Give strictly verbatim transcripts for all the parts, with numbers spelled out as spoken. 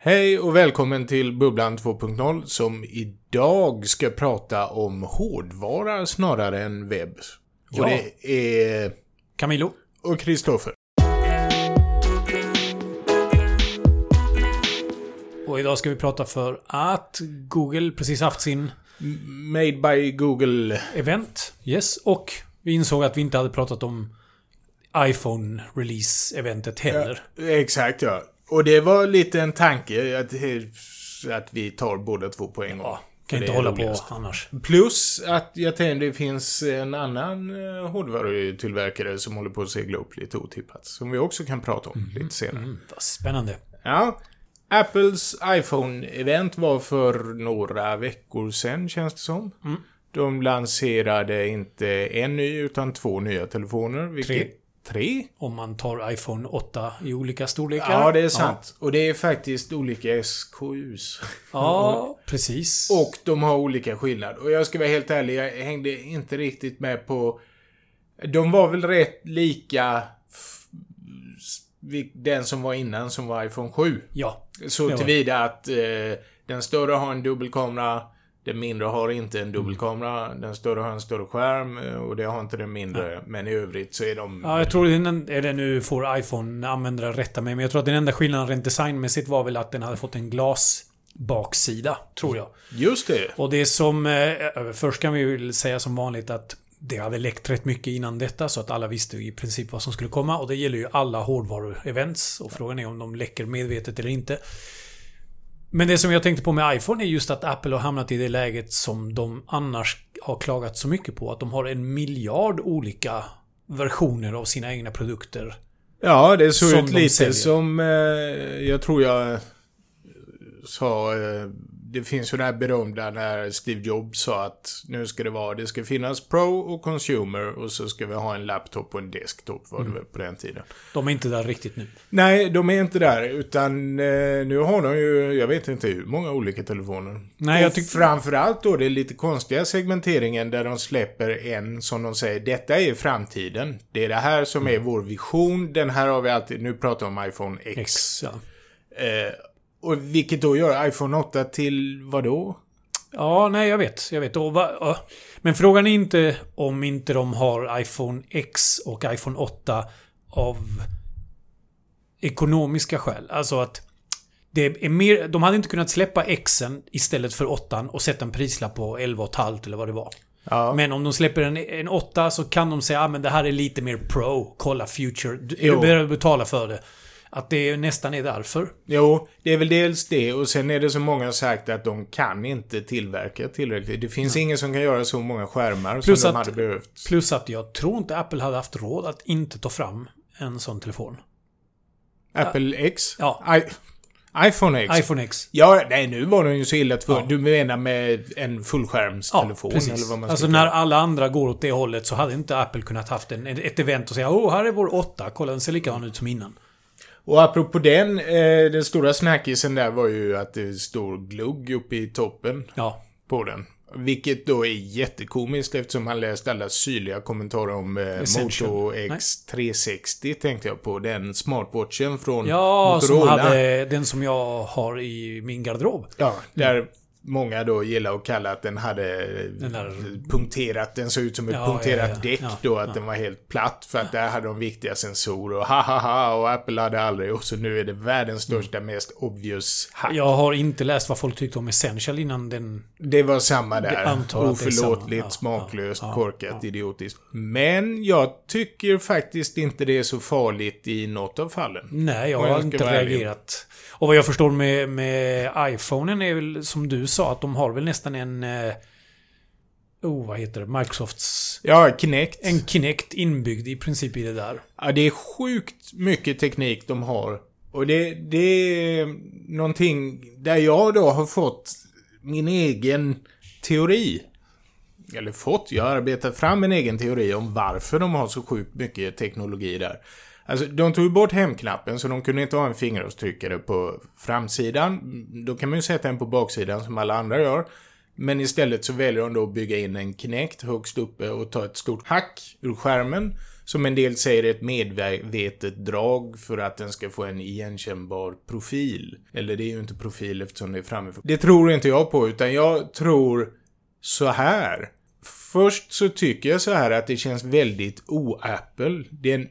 Hej och välkommen till Bubblan två punkt noll som idag ska prata om hårdvara snarare än webb. Ja. Och det är Camilo och Kristoffer. Och idag ska vi prata för att Google precis haft sin Made by Google event. Yes, och vi insåg att vi inte hade pratat om iPhone-release-eventet heller. Ja, exakt, ja. Och det var lite en tanke att, att vi tar båda två på en gång. Ja, kan inte hålla roligast på annars. Plus att jag tänkte det finns en annan hårdvarutillverkare som håller på att segla upp lite otippat. Som vi också kan prata om mm, lite senare. Mm, vad spännande. Ja, Apples iPhone-event var för några veckor sedan, känns det som. Mm. De lanserade inte en ny utan två nya telefoner. Vilket Tre. Tre? Om man tar iPhone åtta i olika storlekar. Ja, det är sant. Ja. Och det är faktiskt olika S K Us. Ja, precis. Och de har olika skillnad. Och jag ska vara helt ärlig, jag hängde inte riktigt med på... De var väl rätt lika... Den som var innan, som var iPhone sju. Ja. Så tillvida att eh, den större har en dubbelkamera, den mindre har inte en dubbelkamera, mm. den större har en större skärm och det har inte den mindre. Ja. Men i övrigt så är de... Ja, jag tror den, är det nu får iPhone användare rätta mig, men jag tror att den enda skillnaden rent designmässigt var väl att den hade fått en glas baksida, tror jag. Just det. Och det som... Eh, först kan vi väl säga som vanligt att det hade läckt rätt mycket innan detta så att alla visste i princip vad som skulle komma. Och det gäller ju alla hårdvaru-events. Och frågan är om de läcker medvetet eller inte. Men det som jag tänkte på med iPhone är just att Apple har hamnat i det läget som de annars har klagat så mycket på. Att de har en miljard olika versioner av sina egna produkter. Ja, det såg ut lite säljer. som... Eh, jag tror jag sa... Eh, det finns ju det här berömda när Steve Jobs sa att nu ska det vara, det ska finnas Pro och Consumer och så ska vi ha en laptop och en desktop var det mm. väl på den tiden. De är inte där riktigt nu. Nej, de är inte där utan eh, nu har de ju, jag vet inte hur många olika telefoner. Nej, och jag tycker... framförallt då det är lite konstiga segmenteringen där de släpper en som de säger, detta är framtiden. Det är det här som mm. är vår vision. Den här har vi alltid, nu pratar vi om iPhone X. X ja. Eh, Och vilket då gör iPhone åtta till vad då? Ja, nej jag vet. Jag vet. Och va, men frågan är inte om inte de har iPhone X och iPhone åtta av ekonomiska skäl. Alltså att det är mer, de hade inte kunnat släppa Xen istället för åttan och sätta en prislapp på elva komma fem eller vad det var. Ja. Men om de släpper en, en åtta så kan de säga att ah, men det här är lite mer pro. Kolla future. Du, du behöver betala för det. Att det nästan är därför. Jo, det är väl dels det. Och sen är det så många sagt att de kan inte tillverka tillräckligt. Det finns ja. ingen som kan göra så många skärmar plus som att, de hade behövt. Plus att jag tror inte Apple hade haft råd att inte ta fram en sån telefon. Apple ja. X? Ja. I, iPhone X? iPhone X. Ja, nej nu var den ju så illa för. Ja. Du menar med en fullskärmstelefon? Ja, precis. Eller vad man alltså när alla andra går åt det hållet så hade inte Apple kunnat haft en, ett event och säga åh, här är vår åtta. Kolla, den ser likadan ut som innan. Och apropå den, eh, den stora snackisen där var ju att det står glugg uppe i toppen ja. på den. Vilket då är jättekomiskt eftersom han läst alla syrliga kommentarer om eh, Moto X tre sextio tänkte jag på. Den smartwatchen från ja, Motorola. Som hade, den som jag har i min garderob. Ja, där... Mm. Många då gillar att kalla att den hade den där... punkterat, den såg ut som ett ja, punkterat ja, ja, däck ja, då, att ja. den var helt platt för att där hade de viktiga sensorer och hahaha och Apple hade aldrig och så nu är det världens största, mm. mest obvious hack. Jag har inte läst vad folk tyckte om Essential innan den... Det var samma där. Oförlåtligt, ja, smaklöst, ja, ja, korkat, ja. idiotiskt. Men jag tycker faktiskt inte det är så farligt i något av fallen. Nej, jag har jag inte reagerat. Och vad jag förstår med, med iPhonen är väl som du sa att de har väl nästan en eh, oh, vad heter det? Microsofts ja, Kinect. En Kinect inbyggd i princip i det där. Ja, det är sjukt mycket teknik de har. Och det, det är någonting där jag då har fått min egen teori. Eller fått, jag har arbetat fram en egen teori om varför de har så sjukt mycket teknologi där. Alltså, de tog bort hemknappen så de kunde inte ha en fingeravtryckare på framsidan. Då kan man ju sätta en på baksidan som alla andra gör. Men istället så väljer de då att bygga in en Kinect högst uppe och ta ett stort hack ur skärmen. som en del säger ett medvetet drag för att den ska få en igenkännbar profil. Eller det är ju inte profil eftersom det är framifrån. Det tror inte jag på, utan jag tror så här. Först så tycker jag så här att det känns väldigt o-Apple. Det är en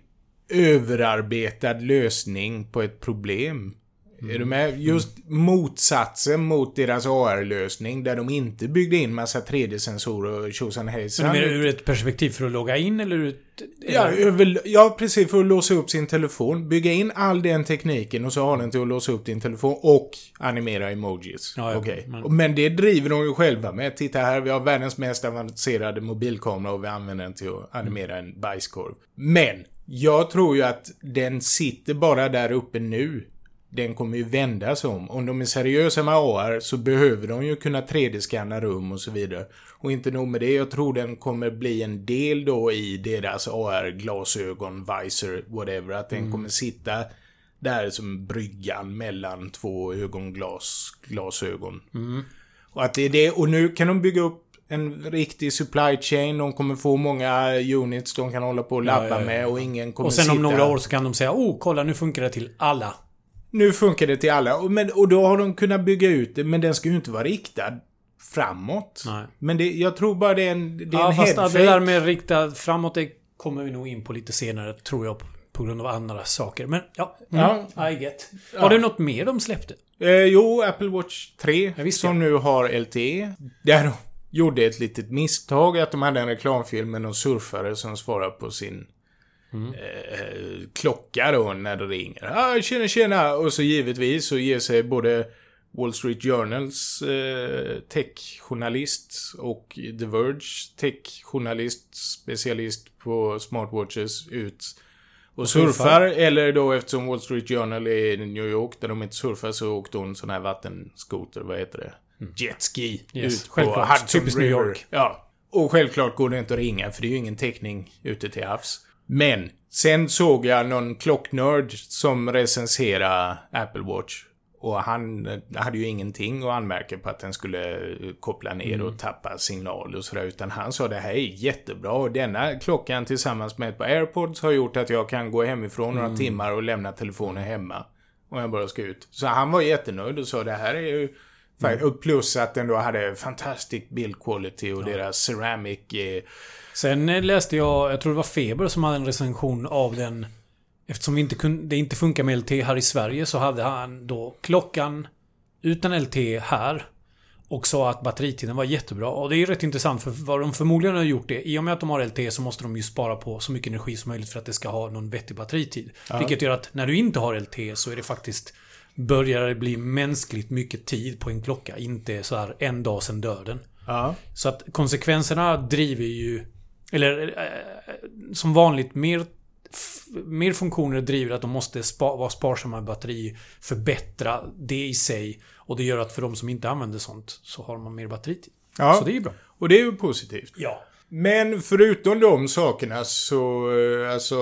överarbetad lösning på ett problem. Mm. Är du med? Just mm. motsatsen mot deras A R-lösning där de inte byggde in massa tre D-sensorer och tjosan hejsan. Men ur ett perspektiv för att logga in eller ur ett... Eller? Ja, över, ja, precis, för att låsa upp sin telefon. Bygga in all den tekniken och så har den till att låsa upp din telefon och animera emojis. Ja, ja, okay. men... men det driver de ju själva med. Titta här, vi har världens mest avancerade mobilkamera och vi använder den till att animera en bajskorv. Men jag tror ju att den sitter bara där uppe nu. Den kommer ju vändas om. Om de är seriösa med A R så behöver de ju kunna tre D-scanna rum och så vidare. Och inte nog med det, jag tror den kommer bli en del då i deras A R-glasögon, visor, whatever. Att den mm. kommer sitta där som bryggan mellan två ögonglas, glasögon. Mm. Och att det är det, och nu kan de bygga upp en riktig supply chain. De kommer få många units de kan hålla på och lappa ja, ja, ja. med och ingen kommer Och sen sitta... om några år så kan de säga, oh, kolla nu funkar det till alla. Nu funkar det till alla. Och, men, och då har de kunnat bygga ut det. Men den ska ju inte vara riktad framåt. Nej. Men det, jag tror bara det är en, det är ja, en fast headfake. Det där med riktad framåt, det kommer vi nog in på lite senare, tror jag, på grund av andra saker. Men ja, mm, ja. I get. Ja. Har du något mer de släppte? Eh, jo, Apple Watch tre som nu har L T E. Där de gjorde ett litet misstag att de hade en reklamfilm med någon surfare som svarar på sin Mm. Eh, klocka då när det ringer. Ah, tjena, tjena. Och så givetvis så ger sig både Wall Street Journals eh, tech-journalist och The Verge tech-journalist, specialist på smartwatches ut och, och surfar. surfar. Eller då eftersom Wall Street Journal är i New York där de inte surfar så åkte hon sån här vattenskoter, vad heter det? Mm. Jetski. Yes, ut självklart. på Hudson Typiskt New York. Ja. Och självklart går det inte att ringa för det är ju ingen täckning ute till havs. Men sen såg jag någon klocknörd som recenserade Apple Watch. Och han hade ju ingenting att anmärka på att den skulle koppla ner mm. och tappa signal och sådär. Utan han sa det här är jättebra. Och denna klockan tillsammans med ett par AirPods har gjort att jag kan gå hemifrån mm. några timmar och lämna telefonen hemma. Och jag bara ska ut. Så han var jättenöjd och sa det här är ju... Mm. Och plus att den då hade fantastisk build quality och ja. deras ceramic... Eh, Sen läste jag, jag tror det var Feber som hade en recension av den. Eftersom vi inte kunde, det inte funkar med L T E här i Sverige så hade han då klockan utan L T E här och sa att batteritiden var jättebra. Och det är rätt intressant för vad de förmodligen har gjort det. I och med att de har L T E så måste de ju spara på så mycket energi som möjligt för att det ska ha någon vettig batteritid. Ja. Vilket gör att när du inte har L T E så är det faktiskt börjar det bli mänskligt mycket tid på en klocka. Inte så här en dag sedan döden. Ja. Så att konsekvenserna driver ju eller eh, som vanligt mer, f- mer funktioner driver att de måste spa- vara sparsamma med batteri, förbättra det i sig och det gör att för de som inte använder sånt så har man mer batteritid. Ja, så det är ju bra. Och det är ju positivt. Ja. Men förutom de sakerna så alltså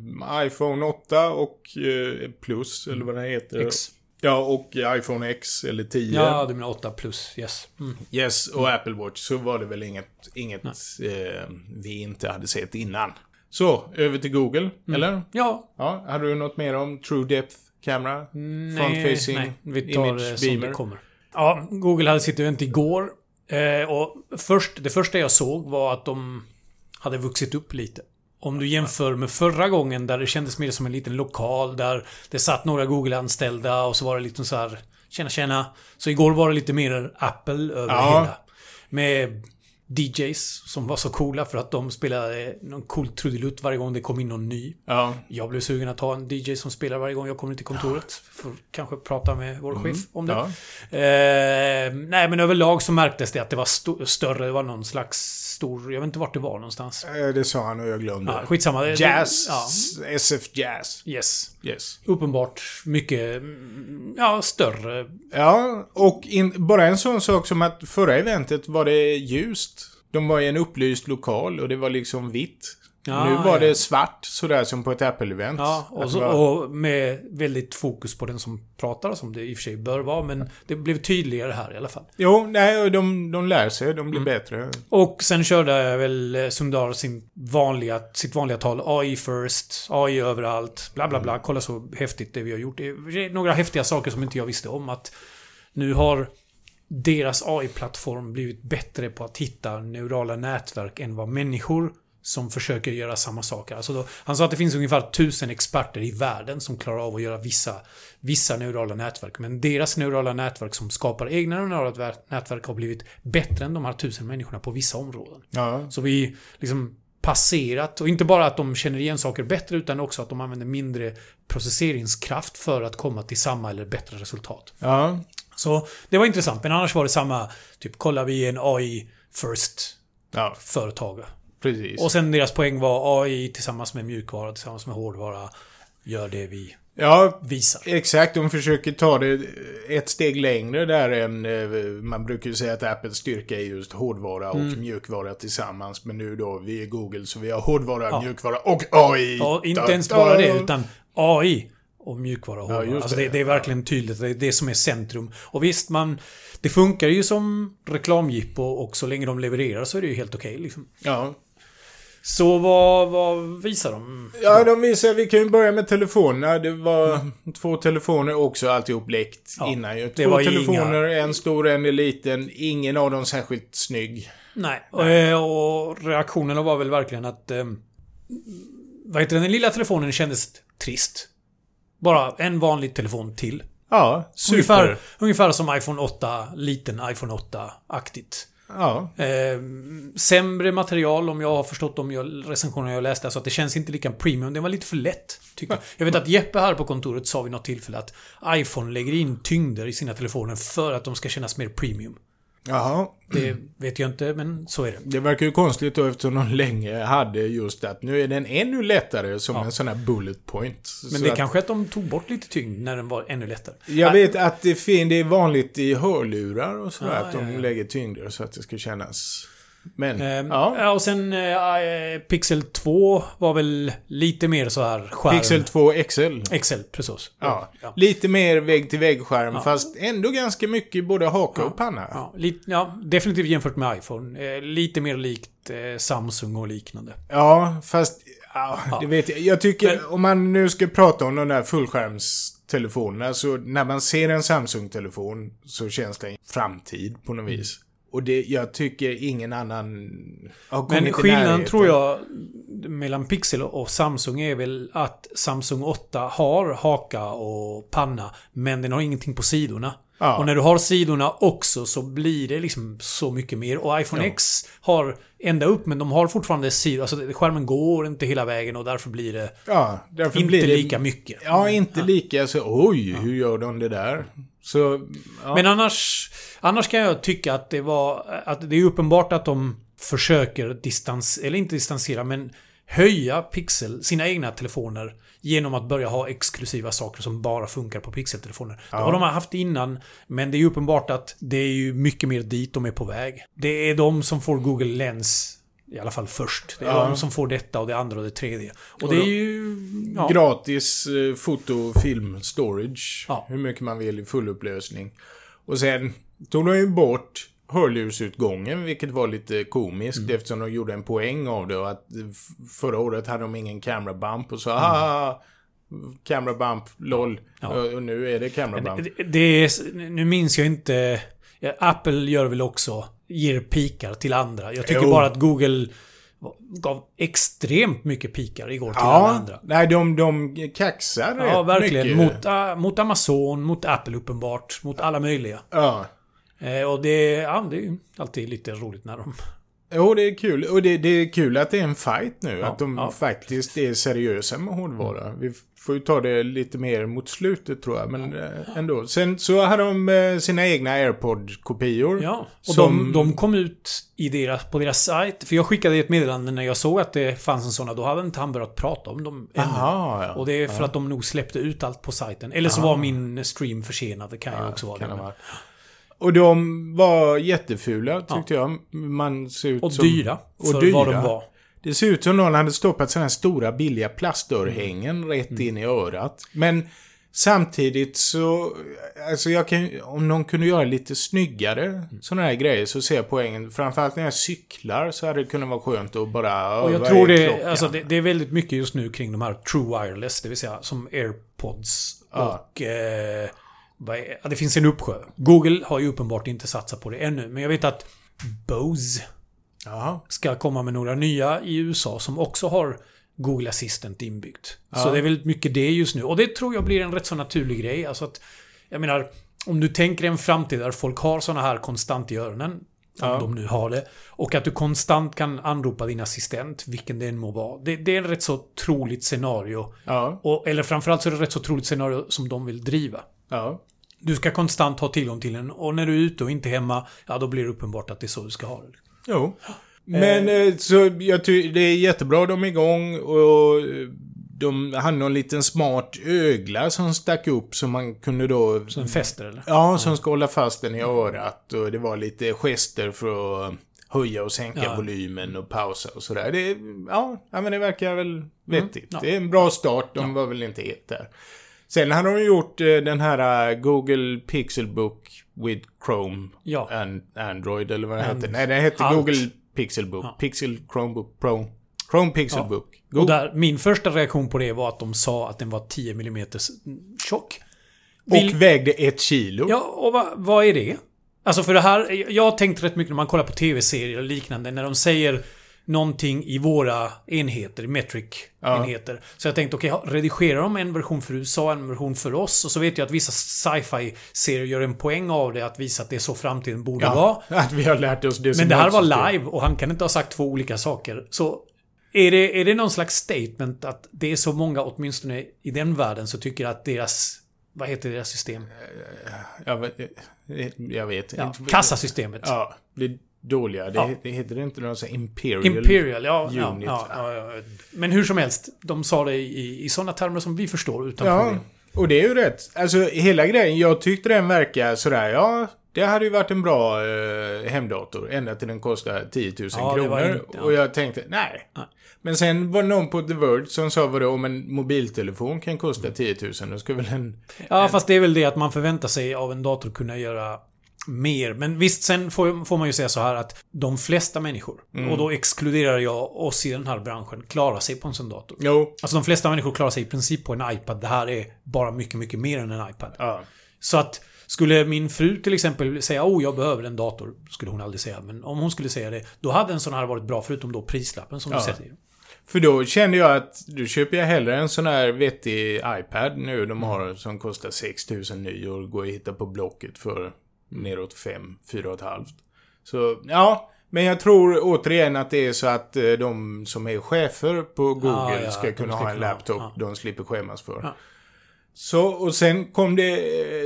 iPhone åtta och eh, Plus eller vad det heter. X. Ja, och iPhone X eller tio. Ja, du menar åtta plus, yes. Mm. Yes, och mm. Apple Watch så var det väl inget, inget eh, vi inte hade sett innan. Så, över till Google, mm. eller? Ja. Ja. Hade du något mer om True Depth Camera? Nej, Front-facing nej, vi tar image det som beamer. det kommer. Ja, Google hade sitt event igår. Eh, och först, det första jag såg var att de hade vuxit upp lite. Om du jämför med förra gången där det kändes mer som en liten lokal där det satt några Google-anställda och så var det lite så här tjena tjena. Så igår var det lite mer Apple över ja. hela. Med D Js som var så coola för att de spelade någon cool trudelutt varje gång det kom in någon ny. Ja. Jag blev sugen att ha en D J som spelar varje gång jag kommer till kontoret. För att kanske prata med vår mm. chef om det. Ja. Eh, nej men överlag så märktes det att det var st- större. Det var någon slags stor... Jag vet inte vart det var någonstans. Eh, det sa han och jag glömde. Ja, skitsamma. Jazz. Ja. S F Jazz. Yes. Yes. Uppenbart mycket ja, större. Ja, och in, bara en sån sak som att förra eventet var det ljust. De var i en upplyst lokal och det var liksom vitt. Ja, nu var ja. det svart, sådär som på ett Apple-event. Ja, och, så, och med väldigt fokus på den som pratar, som det i och för sig bör vara. Men det blev tydligare här i alla fall. Jo, nej, de, de lär sig, de blir mm. bättre. Och sen körde väl Sundar sin vanliga, sitt vanliga tal. A I first, A I överallt, bla bla bla. Kolla så häftigt det vi har gjort. Det är några häftiga saker som inte jag visste om. Att nu har deras A I-plattform blivit bättre på att hitta neurala nätverk än vad människor som försöker göra samma saker. Alltså då, han sa att det finns ungefär tusen experter i världen som klarar av att göra vissa, vissa neurala nätverk. Men deras neurala nätverk som skapar egna neurala nätverk har blivit bättre än de här tusen människorna på vissa områden. Ja. Så vi liksom passerat, och inte bara att de känner igen saker bättre utan också att de använder mindre processeringskraft för att komma till samma eller bättre resultat. Ja. Så det var intressant, men annars var det samma, typ kollar vi en A I first ja. företag. Precis. Och sen deras poäng var A I tillsammans med mjukvara, tillsammans med hårdvara gör det vi ja, visar. Exakt, de försöker ta det ett steg längre där än, man brukar ju säga att Apples styrka är just hårdvara och mm. mjukvara tillsammans. Men nu då, vi är Google så vi har hårdvara, ja. mjukvara och A I. Ja, inte ens bara det utan A I och mjukvara och hårdvara. Ja, alltså det, det är verkligen tydligt, det är det som är centrum. Och visst, man, det funkar ju som reklamjippo och så länge de levererar så är det ju helt okej okay, liksom. Ja. Så vad, vad visar de? Ja, de visar, vi kan ju börja med telefonerna. Det var mm. två telefoner också, alltihop läckt ja, innan ju. Två telefoner, inga... en stor, en liten. Ingen av dem särskilt snygg. Nej, Nej. Och, och reaktionerna var väl verkligen att eh, vad heter den lilla telefonen kändes trist. Bara en vanlig telefon till. Ja, super. Ungefär, ungefär som iPhone åtta, liten iPhone åtta-aktigt. Ja. Eh, sämre material om jag har förstått de recensioner jag läste, så att det känns inte lika premium. Det var lite för lätt, tycker jag. Jag vet att Jeppe här på kontoret sa vid något tillfälle att iPhone lägger in tyngder i sina telefoner för att de ska kännas mer premium. Jaha. Det vet jag inte, men så är det. Det verkar ju konstigt då, eftersom de länge hade just att nu är den ännu lättare som ja. en sån här bullet point. Men så det är att... kanske att de tog bort lite tyngd när den var ännu lättare. Jag vet att det, fin- det är vanligt i hörlurar och sådär, ah, att de ja, ja. lägger tyngder så att det ska kännas... Men, ehm, ja. ja. Och sen äh, Pixel två var väl lite mer så här skärm. Pixel två X L. X L, precis. Ja. Ja. Lite mer vägg-till-vägg-skärm, ja. fast ändå ganska mycket både haka ja. och panna. Ja. Lite, ja, definitivt jämfört med iPhone. Eh, lite mer likt eh, Samsung och liknande. Ja, fast ja, ja. det vet jag. Jag tycker, Men, om man nu ska prata om de där fullskärmstelefonerna, så när man ser en Samsung-telefon så känns det en framtid på något vis. Och det, jag tycker ingen annan har kommit Men skillnaden tror jag mellan Pixel och Samsung är väl att Samsung åtta har haka och panna, men den har ingenting på sidorna. Ja. Och när du har sidorna också så blir det liksom så mycket mer. Och iPhone ja. X har ända upp, men de har fortfarande sidor. Alltså skärmen går inte hela vägen och därför blir det ja, därför inte blir det, lika mycket. Ja, inte ja. lika. Så, oj, ja. hur gör de det där? Så, ja. Men annars, annars kan jag tycka att det var att det är uppenbart att de försöker distans, eller inte distansera, men höja Pixel, sina egna telefoner, genom att börja ha exklusiva saker som bara funkar på Pixel-telefoner. Ja. Det har de haft innan, men det är uppenbart att det är ju mycket mer dit de är på väg. Det är de som får Google Lens i alla fall först. Det är ja. de som får detta och det andra och det tredje. Och, och det är ju... Ja. Gratis eh, foto, film, storage. Ja. Hur mycket man vill i full upplösning. Och sen tog de ju bort hörlursutgången, vilket var lite komiskt mm. eftersom de gjorde en poäng av det, och att förra året hade de ingen camera bump och så mm. ah, camera bump, lol. Ja. Och nu är det camera bump. Det, det är, nu minns jag inte, Apple gör väl också, ger pikar till andra. Jag tycker jo. bara att Google gav extremt mycket pikar igår till ja, alla andra. Nej, de, de kaxar ja, verkligen. Mycket. Mot, uh, mot Amazon, mot Apple uppenbart, mot alla möjliga. Ja. Eh, och det, ja, det är alltid lite roligt när de... Jo, det är kul. Och det, det är kul att det är en fight nu. Ja, att de ja. faktiskt är seriösa med hårdvara. Vi får ju ta det lite mer mot slutet, tror jag. Men ja. ändå. Sen så har de sina egna AirPod-kopior. Ja, och som... de, de kom ut i deras, på deras sajt. För jag skickade ett meddelande när jag såg att det fanns en sån. Då hade inte han börjat prata om dem ännu. Aha, ja. Och det är för ja. att de nog släppte ut allt på sajten. Eller så Aha. var min stream försenad. Det kan ja, ju också vara det. Och de var jättefula, tyckte ja. jag. Man ser ut och som... dyra. Och för dyra. vad de var. Det ser ut som någon hade stoppat sådana här stora billiga plastörhängen mm. rätt in i örat. Men samtidigt så, alltså jag kan, om någon kunde göra lite snyggare mm. sådana här grejer så ser jag poängen. Framförallt när jag cyklar så hade det kunnat vara skönt att bara... Och jag tror det, alltså det, det är väldigt mycket just nu kring de här True Wireless, det vill säga som AirPods ja. och... Eh, ja, det finns en uppsjö. Google har ju uppenbart inte satsat på det ännu, men jag vet att Bose ja. ska komma med några nya i U S A som också har Google Assistant inbyggt. Ja. Så det är väldigt mycket det just nu. Och det tror jag blir en rätt så naturlig grej. Alltså att, jag menar, om du tänker en framtid där folk har såna här konstant i öronen, ja. om de nu har det, och att du konstant kan anropa din assistent, vilken det än må vara. Det, det är en rätt så troligt scenario. Ja. Och, eller framförallt så är det ett rätt så troligt scenario som de vill driva. Ja. Du ska konstant ha tillgång till den, och när du är ute och inte hemma, ja då blir det uppenbart att det är så du ska ha det. Jo. Men eh. så jag tycker det är jättebra de är igång, och de hade någon liten smart ögla som stack upp som man kunde då... Som fäster eller? Ja, som ska hålla fast den i örat, och det var lite gester för att höja och sänka ja. volymen och pausa och sådär. Det, ja, ja, men det verkar väl vettigt. Mm. Ja. Det är en bra start, de ja. var väl inte helt där. Sen har de gjort eh, den här uh, Google Pixelbook with Chrome ja. and Android, eller vad det And, heter. Nej, det heter allt. Google Pixelbook. Ja. Pixel Chromebook Pro. Chrome Pixelbook. Ja. Och där, min första reaktion på det var att de sa att den var tio millimeter tjock. Vill... Och vägde ett kilo. Ja, och va, vad är det? Alltså för det här, jag har tänkt rätt mycket när man kollar på tv-serier och liknande, när de säger någonting i våra enheter, metric-enheter. Ja. Så jag tänkte, okej, okay, redigerar de en version för U S A, en version för oss? Och så vet jag att vissa sci-fi-serier gör en poäng av det, att visa att det är så framtiden borde ja, vara. Att vi har lärt oss det. Men det här var live, och han kan inte ha sagt två olika saker. Så är det, är det någon slags statement att det är så många, åtminstone i den världen, så tycker att deras... Vad heter deras system? Jag vet, jag vet ja, kassasystemet. Ja, det är dåliga. Det, ja. det heter det inte någon sån Imperial, Imperial ja, Unit. Ja, ja, ja, ja. Men hur som helst, de sa det i, i sådana termer som vi förstår utan ja, problem. Och det är ju rätt. Alltså hela grejen, jag tyckte den verkar sådär, ja, det hade ju varit en bra eh, hemdator. Ända till den kostar tio tusen ja, kronor. Inte, ja. Och jag tänkte, nej. nej. Men sen var det någon på The Verge som sa vadå, om en mobiltelefon kan kosta tio tusen, då ska väl en... Ja, en... fast det är väl det att man förväntar sig av en dator kunna göra mer. Men visst, sen får, får man ju säga så här att de flesta människor, mm. och då exkluderar jag oss i den här branschen, klarar sig på en sån dator. Jo. Alltså de flesta människor klarar sig i princip på en iPad. Det här är bara mycket, mycket mer än en iPad. Ja. Så att skulle min fru till exempel säga, oh jag behöver en dator, skulle hon aldrig säga. Men om hon skulle säga det, då hade en sån här varit bra, förutom då prislappen som ja. du sätter. För då kände jag att du köper jag hellre en sån här vettig iPad nu de har som kostar sex tusen ny och går att hitta på Blocket för neråt fem, fyra och ett halvt. Så ja, men jag tror återigen att det är så att de som är chefer på Google ah, ja, ska kunna ska ha en laptop ja. de slipper skämmas för. Ja. Så, och sen kom det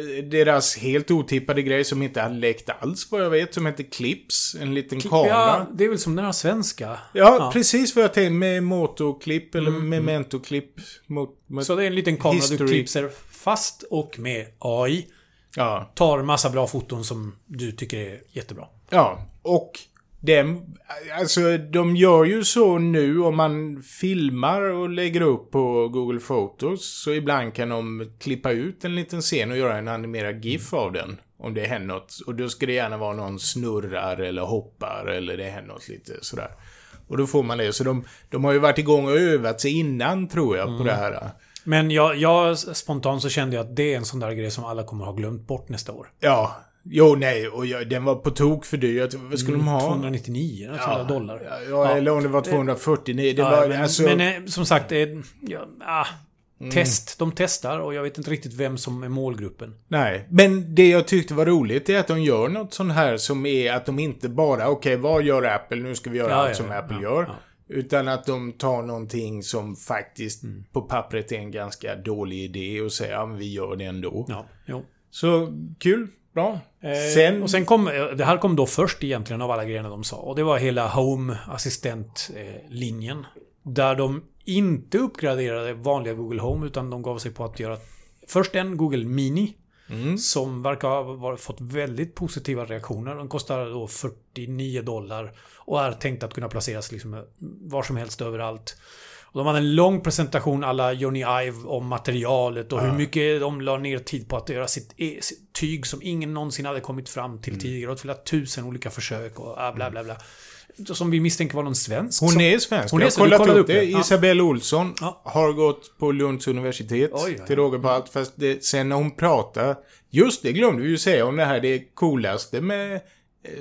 deras helt otippade grej som inte hade läckt alls vad jag vet, som heter Clips, en liten Clip, kamera. Ja, det är väl som den här svenska. Ja, ja. precis vad jag tänkte, med Moto-klipp eller mm, Memento-klipp. Mot, mot så det är en liten kamera history. Du klipser fast och med A I. Ja. Tar massa bra foton som du tycker är jättebra. Ja, och dem, alltså de gör ju så nu om man filmar och lägger upp på Google Photos, så ibland kan de klippa ut en liten scen och göra en animerad GIF av den om det händer något. Och då ska det gärna vara någon snurrar eller hoppar eller det händer något lite sådär. Och då får man det. Så de, de har ju varit igång och övat sig innan tror jag mm. på det här. Men jag, jag spontant så kände jag att det är en sån där grej som alla kommer ha glömt bort nästa år. Ja, jo nej, och jag, den var på tok för dyr. Vad skulle mm, de ha? tvåhundranittionio ja, dollar. Ja, ja, eller om det var tvåhundrafyrtionio. Det ja, var, men, alltså... men som sagt, eh, ja, ah, mm. test. De testar och jag vet inte riktigt vem som är målgruppen. Nej, men det jag tyckte var roligt är att de gör något sånt här som är att de inte bara, okej, okay, vad gör Apple? Nu ska vi göra ja, allt ja, som ja, Apple ja, gör. Ja. Utan att de tar någonting som faktiskt mm. på pappret är en ganska dålig idé och säger, ja men vi gör det ändå. Ja, jo. Så kul, bra. Eh, sen... Och sen kom, det här kom då först egentligen av alla grejerna de sa. Och det var hela Home-assistent-linjen. Där de inte uppgraderade vanliga Google Home utan de gav sig på att göra först en Google Mini Mm. Som verkar ha fått väldigt positiva reaktioner. Den kostar då fyrtionio dollar och är tänkt att kunna placeras liksom var som helst överallt. Och de hade en lång presentation alla Johnny Ive om materialet och ja. hur mycket de la ner tid på att göra sitt, sitt tyg som ingen någonsin hade kommit fram till mm. tidigare. Och flera tusen olika försök och bla bla bla. Som vi misstänker var någon svensk. Hon som, är svensk. Hon är jag har kollat upp det. det. Ja. Isabelle Olsson ja. har gått på Lunds universitet. Oj, oj. Till råga på allt. Fast det, sen när hon pratar. Just det glömde vi ju säga om det här. Det coolaste med eh,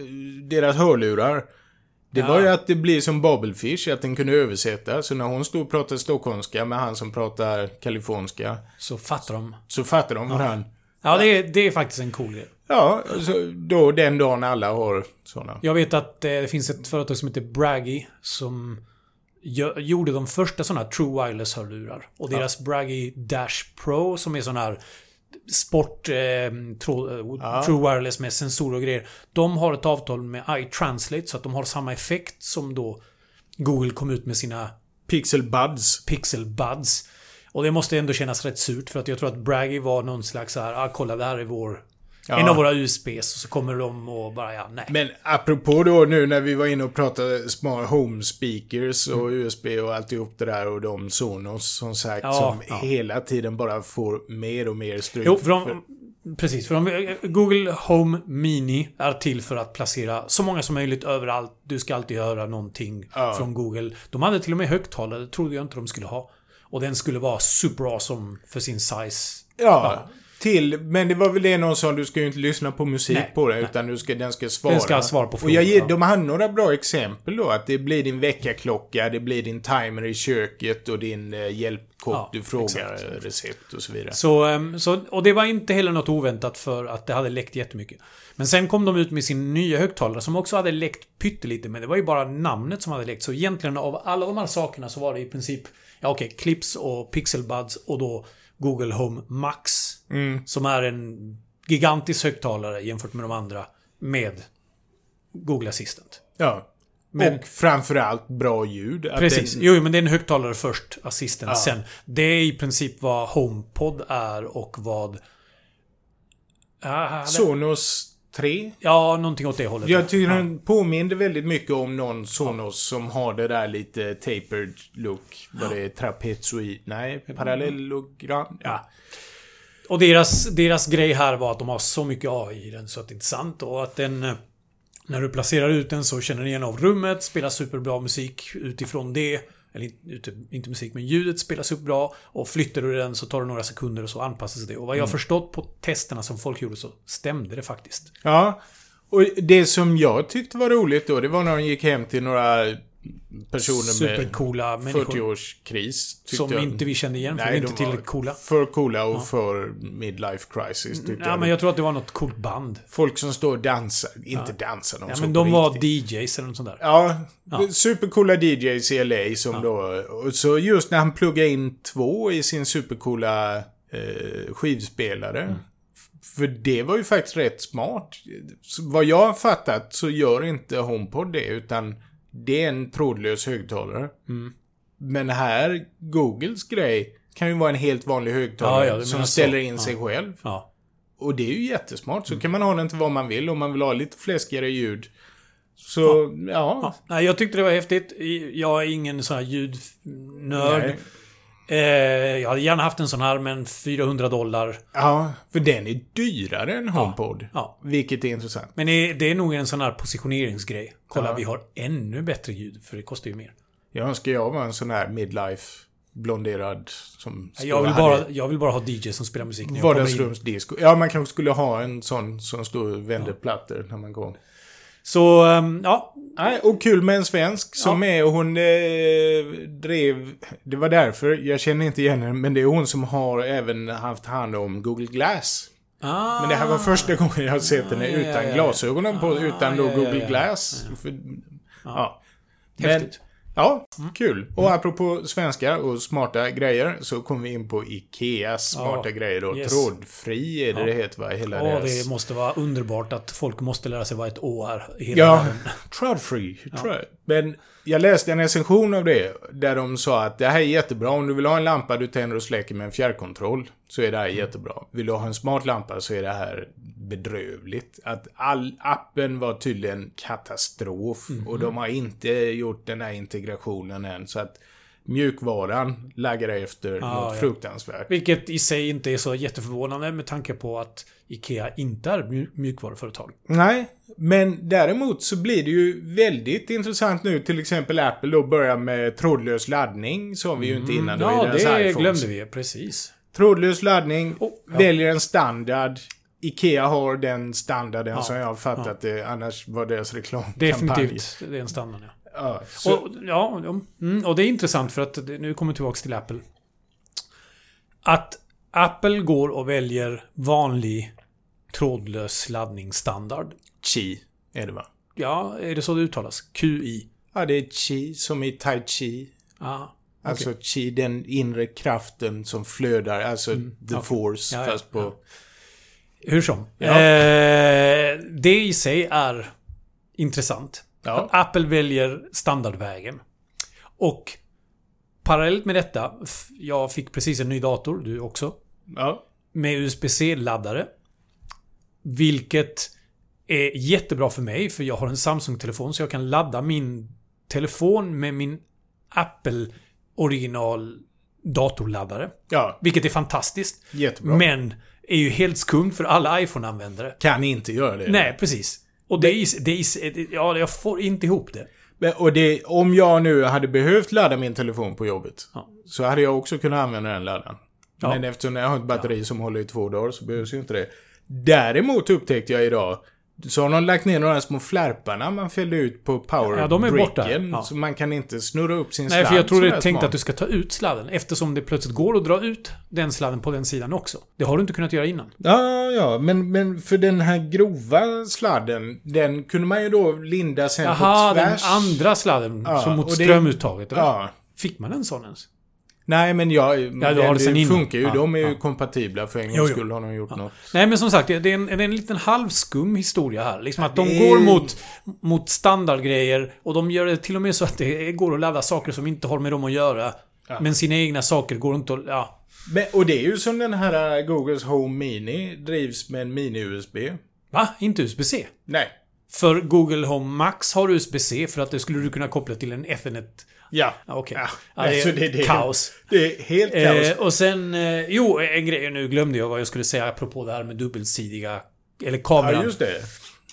deras hörlurar. Det ja. var ju att det blir som Babelfish. Att den kunde översätta. Så när hon stod och pratade stockholmska med han som pratar kaliforniska. Så fattar de. Så fattar de ja. varandra. Ja, det är, det är faktiskt en cool grej. Ja, så då den dagen alla har sådana. Jag vet att eh, det finns ett företag som heter Braggy som gö- gjorde de första sådana True Wireless-hörlurar. Och deras ja. Braggy Dash Pro som är sån här sport eh, tro- ja. True Wireless med sensorer och grejer. De har ett avtal med iTranslate så att de har samma effekt som då Google kom ut med sina Pixel Buds. Pixel Buds. Och det måste ändå kännas rätt surt för att jag tror att Braggy var någon slags så här, ah, kolla det här är vår ja. en av våra U S Bs och så kommer de och bara, ja, nej. Men apropå då nu när vi var inne och pratade smart home speakers och mm. U S B och alltihop det där och de Sonos som sagt ja, som ja. hela tiden bara får mer och mer stryk. Jo, för de, för... precis. För de, Google Home Mini är till för att placera så många som möjligt överallt. Du ska alltid höra någonting ja. från Google. De hade till och med högtalare, det trodde jag inte de skulle ha. Och den skulle vara super awesome för sin size. Ja, ja. Till, men det var väl det någon sa, du ska ju inte lyssna på musik nej, på det, nej. utan du ska, den ska svara. Den ska svara på frågor. Och jag ger, de har några bra exempel då, att det blir din väckarklocka, det blir din timer i köket och din uh, hjälpkort, ja, du frågar exakt. recept och så vidare. Så, um, så, och det var inte heller något oväntat för att det hade läckt jättemycket. Men sen kom de ut med sin nya högtalare som också hade läckt pyttelite, men det var ju bara namnet som hade läckt. Så egentligen av alla de här sakerna så var det i princip, ja okej, okay, Clips och Pixel Buds och då Google Home Max. Mm. Som är en gigantisk högtalare jämfört med de andra med Google Assistant. Ja. Men, och framförallt bra ljud. Precis. Den... Jo, men det är en högtalare först, Assistant ja. sen. Det är i princip vad HomePod är och vad... Ah, Sonos tre? Ja, någonting åt det hållet. Jag tycker ja. den påminner väldigt mycket om någon Sonos ja. som har det där lite tapered look. Vad det är, trapezoid. Nej, parallellogram. Ja. Och deras, deras grej här var att de har så mycket A I i den så att det är intressant. Och att den, när du placerar ut den så känner den igen av rummet, spelar superbra musik utifrån det. Eller inte, inte musik, men ljudet spelar superbra. Och flyttar du den så tar det några sekunder och så anpassas det. Och vad jag har mm. förstått på testerna som folk gjorde så stämde det faktiskt. Ja, och det som jag tyckte var roligt då, det var när de gick hem till några personer supercoola med fyrtioårskris. Som jag. inte vi kände igen, för Nej, de är inte tillräckligt coola. För coola och ja. för midlife crisis. Ja, jag. men jag tror att det var något coolt band. Folk som står och dansar. Inte ja. dansar. Ja, men de var D Js eller något sånt där. Ja, ja. supercoola D Js i L A som ja. då... Och så just när han pluggar in två i sin supercoola eh, skivspelare... Mm. För det var ju faktiskt rätt smart. Så vad jag har fattat så gör inte HomePod det, utan det är en trådlös högtalare. Mm. Men här, Googles grej kan ju vara en helt vanlig högtalare ja, ja, som ställer in ja. sig själv. Ja. Och det är ju jättesmart. Så mm. kan man ha den till vad man vill. Om man vill ha lite fläskigare ljud. Så, ja. ja. ja. Nej, jag tyckte det var häftigt. Jag är ingen sån här ljudnörd. Nej. Eh, jag hade gärna haft en sån här, men fyrahundra dollar. Ja, för den är dyrare än HomePod. Ja, ja. Vilket är intressant. Men det är, det är nog en sån här positioneringsgrej. Kolla, ja. vi har ännu bättre ljud, för det kostar ju mer. Jag önskar jag var en sån här midlife blonderad som... Jag vill, bara, jag vill bara ha D J som spelar musik. Vardagsrumsdisco. Ja, man kanske skulle ha en sån som står och vänder ja. plattor när man går. Så, um, ja. Nej, och kul med en svensk som ja. är, och hon eh, drev, det var därför, jag känner inte igen henne, men det är hon som har även haft hand om Google Glass. Ah. Men det här var första gången jag har sett henne ah, utan ja, ja, ja. glasögonen på, ah, utan då ja, Google ja, ja. Glass. Ja. För, ja. Häftigt. Ja, mm. kul. Och apropå svenska och smarta grejer så kommer vi in på Ikeas smarta ja, grejer då. Yes. Trådfri är det ja. det heter, va? Hela ja, deras... det måste vara underbart att folk måste lära sig vad ett å är. Hela ja, världen. trådfri. Ja. Men jag läste en recension av det där de sa att det här är jättebra. Om du vill ha en lampa du tänder och släcker med en fjärrkontroll så är det här mm. jättebra. Vill du ha en smart lampa så är det här bedrövligt. Att all appen var tydligen katastrof mm. och de har inte gjort den här integrationen än så att mjukvaran laggar efter ah, något ja. fruktansvärt. Vilket i sig inte är så jätteförvånande med tanke på att Ikea inte är mj- mjukvaruföretag. Nej, men däremot så blir det ju väldigt intressant nu. Till exempel Apple då börjar med trådlös laddning. Så har vi ju inte innan. Mm, ja, det iPhones. glömde vi. Precis. Trådlös laddning. Oh, ja. Väljer en standard. Ikea har den standarden ja, som jag har fattat ja. det. Annars var deras reklamkampanj. Definitivt. Det är en standard, ja. Ja, så... och, ja, mm, och det är intressant för att nu kommer vi tillbaka till Apple. Att Apple går och väljer vanlig trådlös laddningsstandard. Qi är det, va? Ja, är det så det uttalas? Q I. Ja, det är Qi som i Tai Chi. Ah, okay. Alltså Qi, den inre kraften som flödar. Alltså mm, the okay. force, ja, fast ja, på... Ja. Hur som. Ja. Eh, det i sig är intressant. Ja. Att Apple väljer standardvägen. Och parallellt med detta, jag fick precis en ny dator, du också. Ja. Med U S B C-laddare. Vilket är jättebra för mig, för jag har en Samsung-telefon så jag kan ladda min telefon med min Apple original datorladdare. Ja. Vilket är fantastiskt. Jättebra. Men är ju helt skumt för alla iPhone-användare. Kan inte göra det. Nej, precis. Och det är, det är, ja, jag får inte ihop det. Men, och det, om jag nu hade behövt ladda min telefon på jobbet ja. så hade jag också kunnat använda den laddan. Ja. Men eftersom jag har ett batteri ja. som håller i två dagar så behövs ju inte det. Däremot upptäckte jag idag så har de lagt ner några små flärparna man fällde ut på power ja, de är borta. Ja. Så man kan inte snurra upp sin Nej, sladd. Nej, för jag tror det är tänkt att du ska ta ut sladden eftersom det plötsligt går att dra ut den sladden på den sidan också. Det har du inte kunnat göra innan. Ja, ja, men, men för den här grova sladden, den kunde man ju då linda sen Jaha, på tvärs. den andra sladden ja, som mot strömuttaget. Eller? Ja. Fick man en sån ens? Nej, men jag, ja, du har det, det funkar ju. Ja, de är ju ja. kompatibla för en gång skulle har de gjort ja. något. Nej, men som sagt, det är en, det är en liten halvskum historia här. Liksom att de går mot, mot standardgrejer och de gör det till och med så att det går att ladda saker som inte har med dem att göra. Ja. Men sina egna saker går inte att... Ja. Men, och det är ju som den här Googles Home Mini drivs med en mini-U S B. Va? Inte U S B C? Nej. För Google Home Max har U S B C för att det skulle du kunna koppla till en Ethernet. Ja. Okej. Okay. Ja, ja, det är det, det, kaos. Det är helt kaos. Eh, och sen... Eh, jo, en grej. Nu glömde jag vad jag skulle säga apropå det här med dubbelsidiga... Eller kameran. Ja, just det.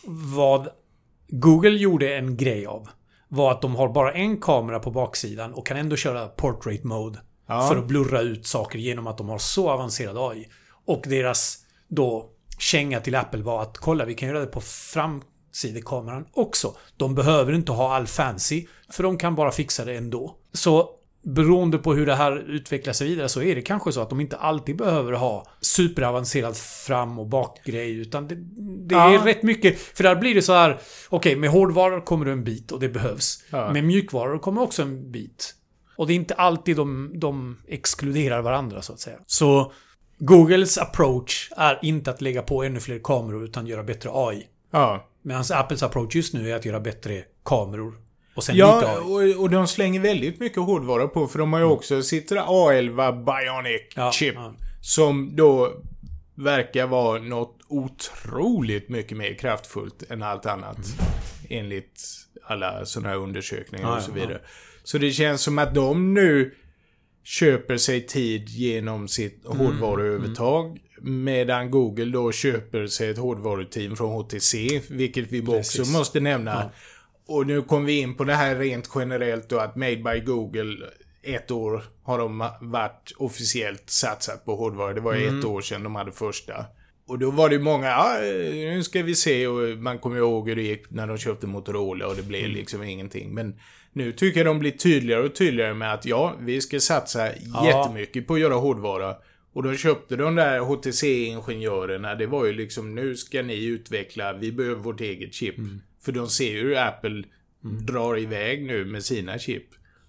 Vad Google gjorde en grej av var att de har bara en kamera på baksidan och kan ändå köra portrait mode ja. för att blurra ut saker genom att de har så avancerad A I. Och deras då känga till Apple var att kolla, vi kan göra det på framsidekameran också. De behöver inte ha all fancy för de kan bara fixa det ändå. Så beroende på hur det här utvecklar sig vidare så är det kanske så att de inte alltid behöver ha superavancerad fram- och bakgrej utan det, det ja. är rätt mycket. För där blir det så här, okej, okay, med hårdvaror kommer det en bit och det behövs. Ja. Med mjukvaror kommer också en bit. Och det är inte alltid de, de exkluderar varandra så att säga. Så Googles approach är inte att lägga på ännu fler kameror utan göra bättre A I. Ja. Medan Apples approach just nu är att göra bättre kameror. Och sen ja, lite A I. Och, och de slänger väldigt mycket hårdvara på för de har ju också sitter A elva Bionic ja, chip ja. som då verkar vara något otroligt mycket mer kraftfullt än allt annat mm. enligt alla sådana här undersökningar ja, och så vidare. Ja. Så det känns som att de nu köper sig tid genom sitt mm, hårdvaruövertag mm. medan Google då köper sig ett hårdvaruteam från H T C, vilket vi Precis. också måste nämna. Ja. Och nu kom vi in på det här rent generellt då att Made by Google ett år har de varit officiellt satsat på hårdvara. Det var mm. ett år sedan de hade första. Och då var det många, ja, nu ska vi se, och man kommer ihåg hur det gick när de köpte Motorola och det blev liksom mm. ingenting. Men nu tycker jag de blir tydligare och tydligare med att ja, vi ska satsa ja. jättemycket på att göra hårdvara. Och då köpte de där H T C-ingenjörerna, det var ju liksom, nu ska ni utveckla, vi behöver vårt eget chip. Mm. För de ser ju hur Apple mm. drar iväg nu med sina chip.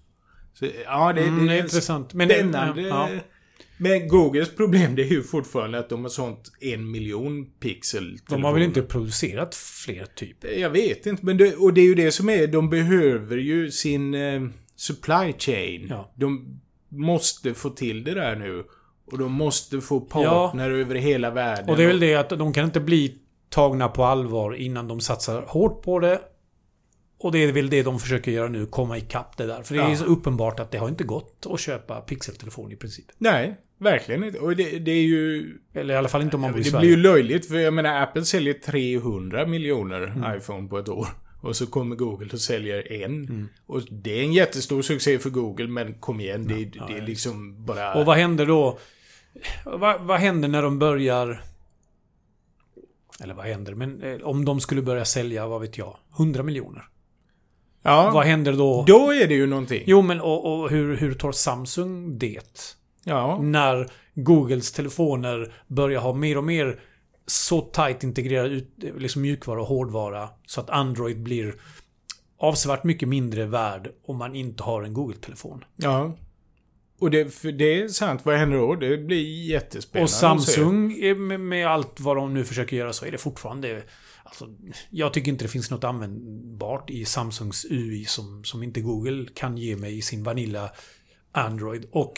Så, ja, det, mm, det är intressant. Men spännande. det, ja. Men Googles problem det är ju fortfarande att de har sånt en miljon pixel. De har väl inte producerat fler typ? Jag vet inte, men det, och det är ju det som är, de behöver ju sin eh, supply chain. Ja. De måste få till det där nu. Och de måste få partner ja. över hela världen. Och det är väl det att de kan inte bli tagna på allvar innan de satsar hårt på det. Och det är väl det de försöker göra nu, komma ikapp det där. För det ja. är så uppenbart att det har inte gått att köpa pixeltelefon i princip. Nej, verkligen inte. Och det, det är ju... Eller i alla fall inte om man bor i Det Sverige. blir ju löjligt, för jag menar Apple säljer trehundra miljoner mm. iPhone på ett år. Och så kommer Google och säljer en. Mm. Och det är en jättestor succé för Google, men kom igen, det, ja, det är liksom bara... Och vad händer då? Vad, vad händer när de börjar... Eller vad händer? Men eh, om de skulle börja sälja, vad vet jag, hundra miljoner. Ja, vad händer då? Då är det ju någonting. Jo, men och, och hur, hur tar Samsung det? Ja. När Googles telefoner börjar ha mer och mer så tajt integrerad ut, liksom mjukvara och hårdvara så att Android blir avsevärt mycket mindre värd om man inte har en Google-telefon. Ja. Och det, för det är sant, vad händer då? Det blir jättespännande. Och Samsung, med, med allt vad de nu försöker göra, så är det fortfarande... Alltså, jag tycker inte det finns något användbart i Samsungs U I som, som inte Google kan ge mig i sin Vanilla Android. Och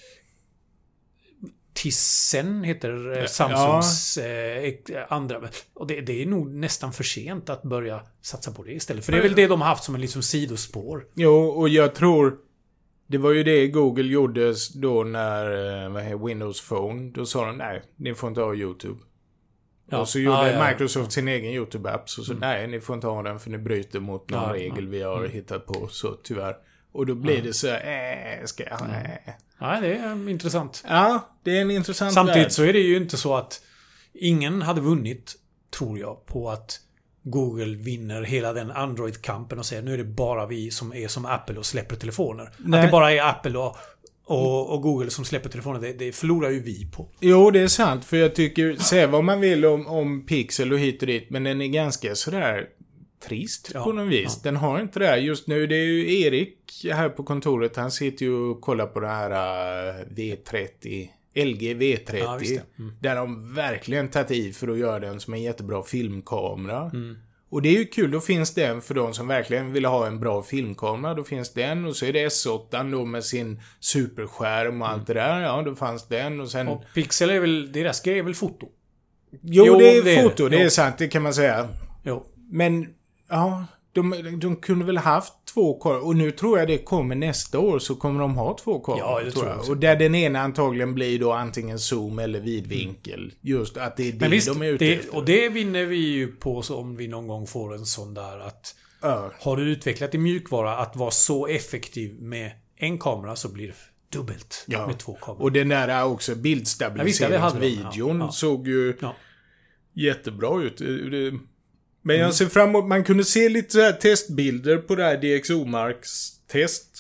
Tizen heter eh, Samsungs ja. eh, andra. Och det, det är nog nästan för sent att börja satsa på det istället. För det är väl det de har haft som en liksom sidospår. Jo, och jag tror... Det var ju det Google gjorde då när vad heter, Windows Phone. Då sa de, nej, ni får inte ha YouTube. Ja. Och så gjorde ah, ja, Microsoft ja. sin egen YouTube-app. Så, så mm. nej, ni får inte ha den för ni bryter mot någon ja, regel ja. vi har mm. hittat på. Så tyvärr. Och då blir ja. det så här, äh, ska jag, äh. Ja, det är intressant. Ja, det är en intressant Samtidigt värld. Så är det ju inte så att ingen hade vunnit, tror jag, på att Google vinner hela den Android-kampen och säger nu är det bara vi som är som Apple och släpper telefoner. Nej. Att det bara är Apple och, och, och Google som släpper telefoner, det, det förlorar ju vi på. Jo, det är sant. För jag tycker, säg vad man vill om, om Pixel och hit och dit, men den är ganska sådär trist ja, på något vis. Ja. Den har inte det här. Just nu, det är ju Erik här på kontoret, han sitter ju och kollar på det här uh, V trettio... L G V trettio. Ja, mm. Där de verkligen tagit i för att göra den som en jättebra filmkamera. Mm. Och det är ju kul, då finns den för de som verkligen vill ha en bra filmkamera. Då finns den, och så är det S åtta då med sin superskärm och allt mm. det där. Ja, då fanns den och sen... Och Pixel är väl, deras grej är väl foto? Jo, jo det är det foto, är det, det är sant, det kan man säga. Jo. Men, ja... De, de kunde väl haft två kameror. Och nu tror jag det kommer nästa år, så kommer de ha två kameror. Ja, det tror jag. jag. Och där den ena antagligen blir då antingen zoom eller vidvinkel. Mm. Just att det är det Men visst, de är ute det, efter. Och det vinner vi ju på så om vi någon gång får en sån där att uh. har du utvecklat i mjukvara att vara så effektiv med en kamera så blir det dubbelt ja. med två kameror. Och den där också bildstabiliseringsvideon ja, ja. såg ju ja. jättebra ut. Det, Men jag ser fram emot, man kunde se lite så här testbilder på det här D X O Marks test.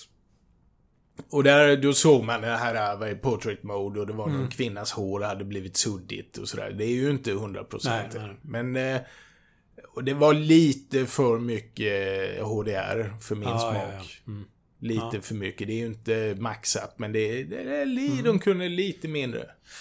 Och där då såg man det här var i portrait mode och det var mm. någon kvinnas hår hade blivit suddigt och sådär. Det är ju inte hundra procent. Men och det var lite för mycket H D R för min ah, smak. Ja, ja. Mm. Lite ja. för mycket. Det är ju inte maxat, men det är, det är li, mm. de kunde lite mindre.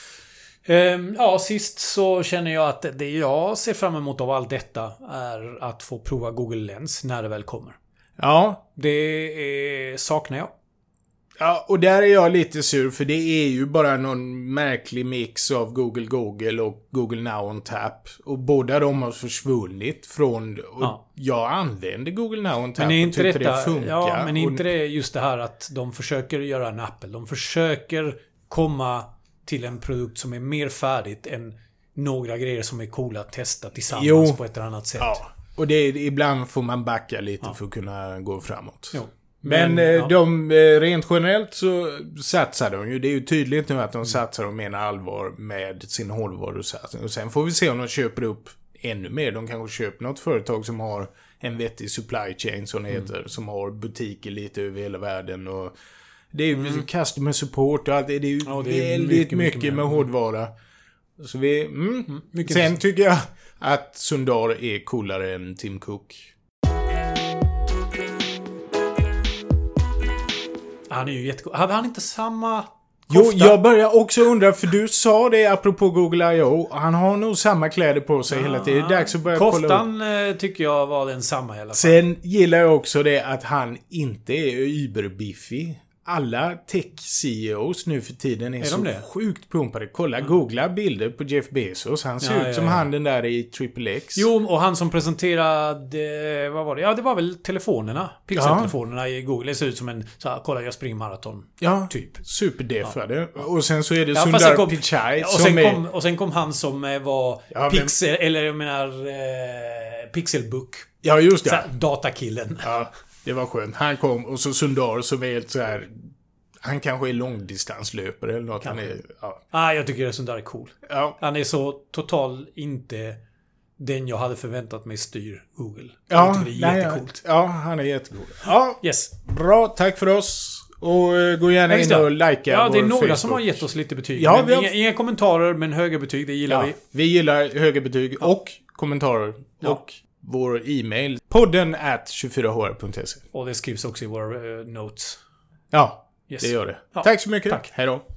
Um, ja, sist så känner jag att det jag ser fram emot av allt detta är att få prova Google Lens när det väl kommer. Ja. Det är, saknar jag. Ja, och där är jag lite sur för det är ju bara någon märklig mix av Google Google och Google Now on Tap. Och båda de har försvunnit från... Och ja. Jag använder Google Now on Tap men är inte och tycker detta, det funkar. Ja, men är inte och, det just det här att de försöker göra en Apple. De försöker komma till en produkt som är mer färdigt än några grejer som är coola att testa tillsammans jo, på ett eller annat sätt. Ja, och det är, ibland får man backa lite ja. för att kunna gå framåt. Jo. Men, Men ja. de, rent generellt så satsar de ju. Det är ju tydligt nu att de satsar och menar allvar med sin hårdvarusatsning. Och sen får vi se om de köper upp ännu mer. De kanske köper något företag som har en vettig supply chain som det mm. heter. Som har butiker lite över hela världen. Och det är ju mm. customer support och allt. Det är ju ja, det är väldigt mycket, mycket, mycket med hårdvara. Så vi, mm. Mm, sen mycket. tycker jag att Sundar är coolare än Tim Cook. Han är ju jättegod. Hade han inte samma Jo, kofta? jag börjar också undra, för du sa det apropå Google I O. Han har nog samma kläder på sig hela tiden. Det är dags att börja kolla upp. Koftan eh, tycker jag var den samma i alla fall. Sen gillar jag också det att han inte är überbiffig. Alla tech-C E Os nu för tiden är, Är så de det? sjukt pumpade. Kolla, googla bilder på Jeff Bezos. Han ser Ja, ut ja, som ja. han den där i Triple X. Jo, och han som presenterade... Vad var det? Ja, det var väl telefonerna. Pixel-telefonerna i Google. Det ser ut som en... Så här, kolla, jag springer maraton. Ja, Typ. superdeffade. Ja. Och sen så är det Ja, fast Sundar sen kom- Pichai Ja, och, som sen är... kom, och sen kom han som eh, var Ja, men- Pixel... Eller jag menar... Eh, Pixelbook. Ja, just Så det. här, datakillen. Ja, det var skönt. Han kom och så Sundar som är helt så här... Han kanske är långdistanslöpare eller något. Han är, ja. Ah, jag tycker det är sånt där är cool. Ja. Han är så total inte den jag hade förväntat mig styr Google. Ja, jag tycker det är nej, jättecoolt. Ja, han är jättegod. Ja, Yes. bra. Tack för oss. Och uh, gå gärna Ja, just in det. och likea Ja, det är vår några Facebook. som har gett oss lite betyg. Ja, men vi har- inga, inga kommentarer, men höga betyg, det gillar Ja, vi. vi gillar höga betyg och kommentarer. Ja. Och vår e-mail. Podden at tjugofyra h r punkt se. Och det skrivs också i våra uh, notes. Ja, Yes. det gör det. Ja, Tack så mycket. tack. Hej då.